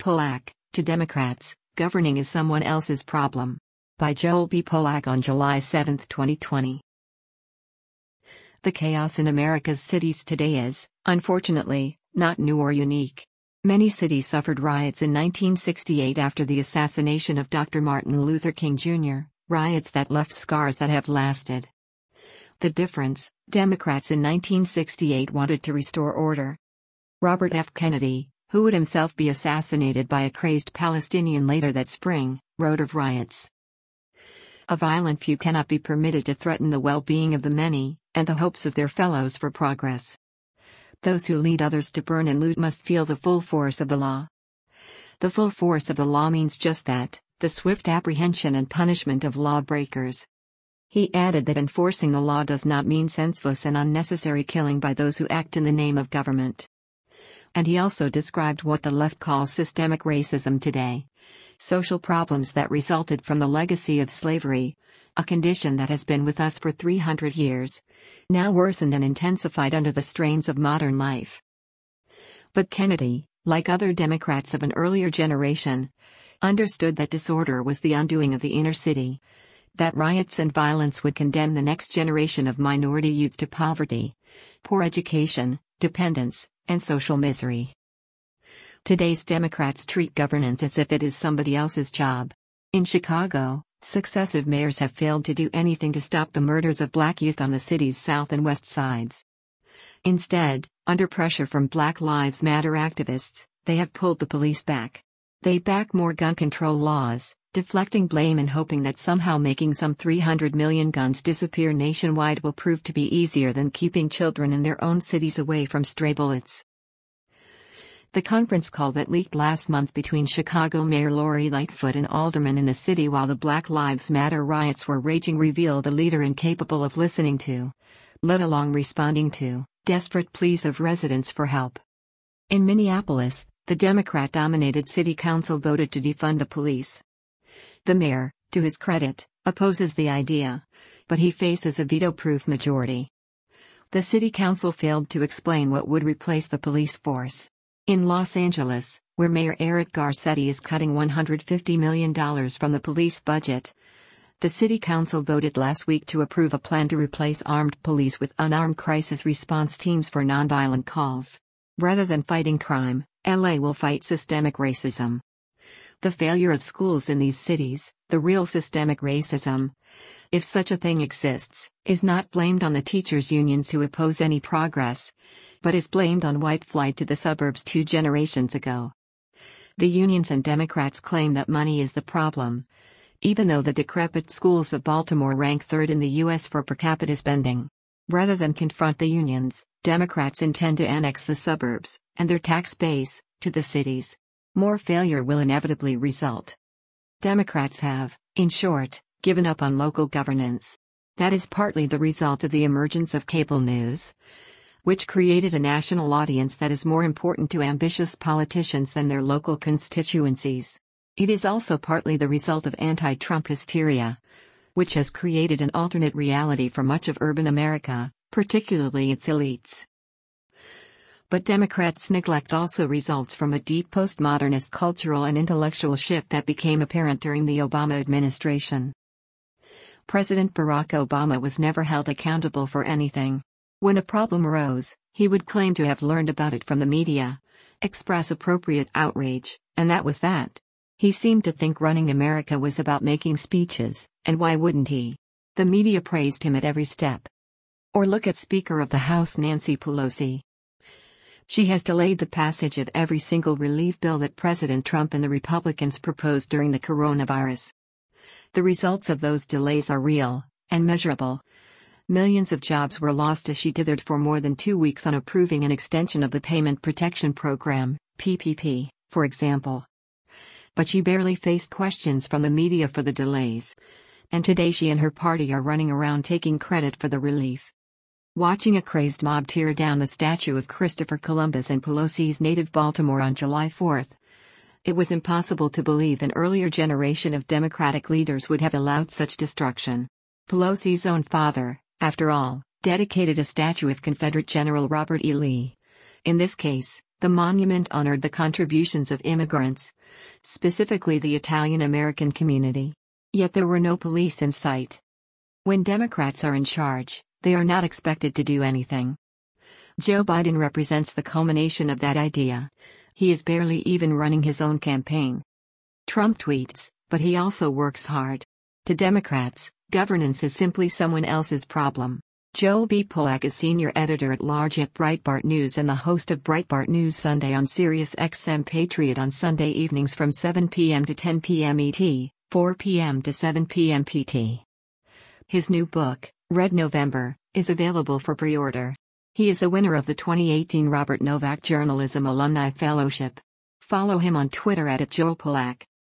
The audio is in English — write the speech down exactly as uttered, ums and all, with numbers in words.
Polak, to Democrats, governing is someone else's problem. By Joel B. Polak on July seventh, twenty twenty. The chaos in America's cities today is, unfortunately, not new or unique. Many cities suffered riots in nineteen sixty-eight after the assassination of Doctor Martin Luther King Junior, riots that left scars that have lasted. The difference: Democrats in nineteen sixty-eight wanted to restore order. Robert F. Kennedy, who would himself be assassinated by a crazed Palestinian later that spring, wrote of riots. A violent few cannot be permitted to threaten the well-being of the many, and the hopes of their fellows for progress. Those who lead others to burn and loot must feel the full force of the law. The full force of the law means just that, the swift apprehension and punishment of lawbreakers. He added that enforcing the law does not mean senseless and unnecessary killing by those who act in the name of government. And he also described what the left calls systemic racism today. Social problems that resulted from the legacy of slavery, a condition that has been with us for three hundred years, now worsened and intensified under the strains of modern life. But Kennedy, like other Democrats of an earlier generation, understood that disorder was the undoing of the inner city, that riots and violence would condemn the next generation of minority youth to poverty, poor education, dependence, and social misery. Today's Democrats treat governance as if it is somebody else's job. In Chicago, successive mayors have failed to do anything to stop the murders of black youth on the city's south and west sides. Instead, under pressure from Black Lives Matter activists, they have pulled the police back. They back more gun control laws, deflecting blame and hoping that somehow making some three hundred million guns disappear nationwide will prove to be easier than keeping children in their own cities away from stray bullets. The conference call that leaked last month between Chicago Mayor Lori Lightfoot and aldermen in the city while the Black Lives Matter riots were raging revealed a leader incapable of listening to, let alone responding to, desperate pleas of residents for help. In Minneapolis, the Democrat-dominated city council voted to defund the police. The mayor, to his credit, opposes the idea, but he faces a veto-proof majority. The city council failed to explain what would replace the police force. In Los Angeles, where Mayor Eric Garcetti is cutting one hundred fifty million dollars from the police budget, the city council voted last week to approve a plan to replace armed police with unarmed crisis response teams for nonviolent calls. Rather than fighting crime, L A will fight systemic racism. The failure of schools in these cities, the real systemic racism, if such a thing exists, is not blamed on the teachers' unions who oppose any progress, but is blamed on white flight to the suburbs two generations ago. The unions and Democrats claim that money is the problem, even though the decrepit schools of Baltimore rank third in the U S for per capita spending. Rather than confront the unions, Democrats intend to annex the suburbs, and their tax base, to the cities. More failure will inevitably result. Democrats have, in short, given up on local governance. That is partly the result of the emergence of cable news, which created a national audience that is more important to ambitious politicians than their local constituencies. It is also partly the result of anti-Trump hysteria, which has created an alternate reality for much of urban America, particularly its elites. But Democrats' neglect also results from a deep postmodernist cultural and intellectual shift that became apparent during the Obama administration. President Barack Obama was never held accountable for anything. When a problem arose, he would claim to have learned about it from the media, express appropriate outrage, and that was that. He seemed to think running America was about making speeches, and why wouldn't he? The media praised him at every step. Or look at Speaker of the House Nancy Pelosi. She has delayed the passage of every single relief bill that President Trump and the Republicans proposed during the coronavirus. The results of those delays are real and measurable. Millions of jobs were lost as she dithered for more than two weeks on approving an extension of the Payment Protection Program, P P P, for example. But she barely faced questions from the media for the delays. And today she and her party are running around taking credit for the relief. Watching a crazed mob tear down the statue of Christopher Columbus in Pelosi's native Baltimore on July fourth, it was impossible to believe an earlier generation of Democratic leaders would have allowed such destruction. Pelosi's own father, after all, dedicated a statue of Confederate General Robert E. Lee. In this case, The monument honored the contributions of immigrants, specifically the Italian-American community. Yet there were no police in sight. When Democrats are in charge, they are not expected to do anything. Joe Biden represents the culmination of that idea. He is barely even running his own campaign. Trump tweets, but he also works hard. To Democrats, governance is simply someone else's problem. Joel B. Polak is senior editor-at-large at Breitbart News and the host of Breitbart News Sunday on Sirius X M Patriot on Sunday evenings from seven p m to ten p m E T, four p m to seven p m P T. His new book, Red November, is available for pre-order. He is a winner of the twenty eighteen Robert Novak Journalism Alumni Fellowship. Follow him on Twitter at, at Joel Polak.